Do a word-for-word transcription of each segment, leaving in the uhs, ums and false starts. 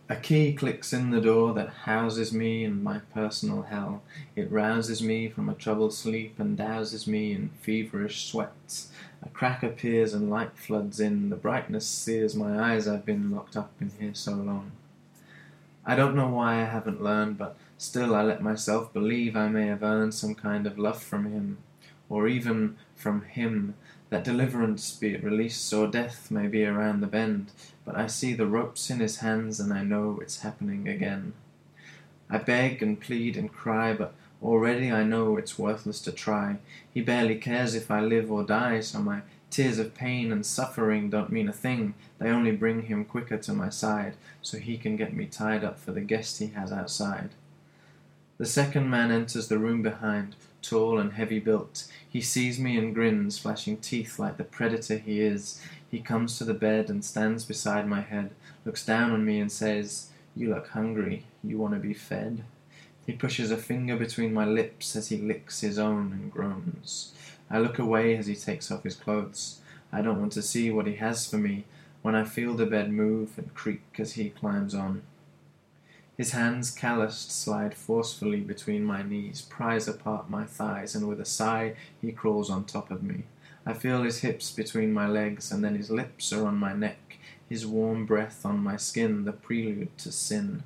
A key clicks in the door that houses me in my personal hell. It rouses me from a troubled sleep and douses me in feverish sweats. A crack appears and light floods in. The brightness sears my eyes. I've been locked up in here so long. I don't know why I haven't learned, but still I let myself believe I may have earned some kind of love from him, or even from him, that deliverance be it release, or death may be around the bend. But I see the ropes in his hands, and I know it's happening again. I beg and plead and cry, but already I know it's worthless to try. He barely cares if I live or die, so my tears of pain and suffering don't mean a thing. They only bring him quicker to my side, so he can get me tied up for the guest he has outside. The second man enters the room behind, tall and heavy-built. He sees me and grins, flashing teeth like the predator he is. He comes to the bed and stands beside my head, looks down on me and says, "You look hungry. You want to be fed?" He pushes a finger between my lips as he licks his own and groans. I look away as he takes off his clothes. I don't want to see what he has for me, when I feel the bed move and creak as he climbs on. His hands, calloused, slide forcefully between my knees, prise apart my thighs, and with a sigh he crawls on top of me. I feel his hips between my legs, and then his lips are on my neck, his warm breath on my skin, the prelude to sin.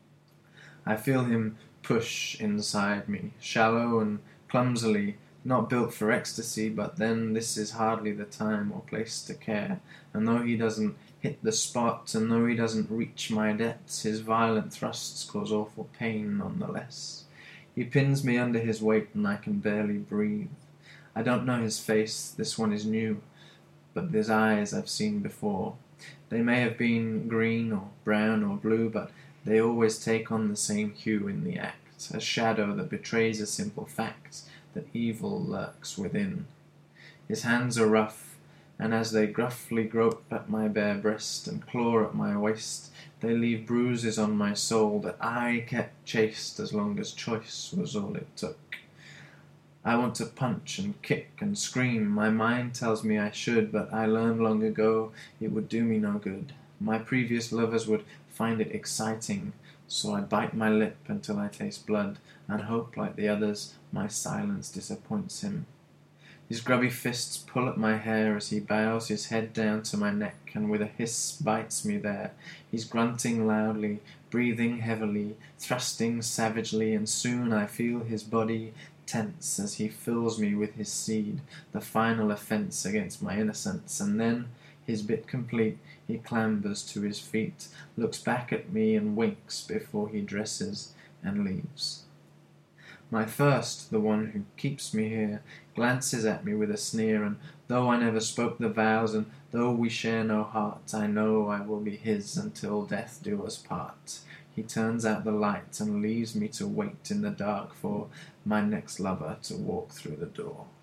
I feel him push inside me, shallow and clumsily, not built for ecstasy, but then this is hardly the time or place to care, and though he doesn't hit the spot, and though he doesn't reach my depths, his violent thrusts cause awful pain nonetheless. He pins me under his weight, and I can barely breathe. I don't know his face, this one is new, but his eyes I've seen before. They may have been green or brown or blue, but they always take on the same hue in the act, a shadow that betrays a simple fact, that evil lurks within. His hands are rough, and as they gruffly grope at my bare breast and claw at my waist, they leave bruises on my soul that I kept chaste as long as choice was all it took. I want to punch and kick and scream. My mind tells me I should, but I learned long ago it would do me no good. My previous lovers would find it exciting, so I bite my lip until I taste blood, and hope, like the others, my silence disappoints him. His grubby fists pull at my hair as he bows his head down to my neck and with a hiss bites me there. He's grunting loudly, breathing heavily, thrusting savagely, and soon I feel his body tense as he fills me with his seed, the final offence against my innocence, and then, his bit complete, he clambers to his feet, looks back at me and winks before he dresses and leaves. My first, the one who keeps me here, glances at me with a sneer, and though I never spoke the vows, and though we share no heart, I know I will be his until death do us part. He turns out the light and leaves me to wait in the dark for my next lover to walk through the door.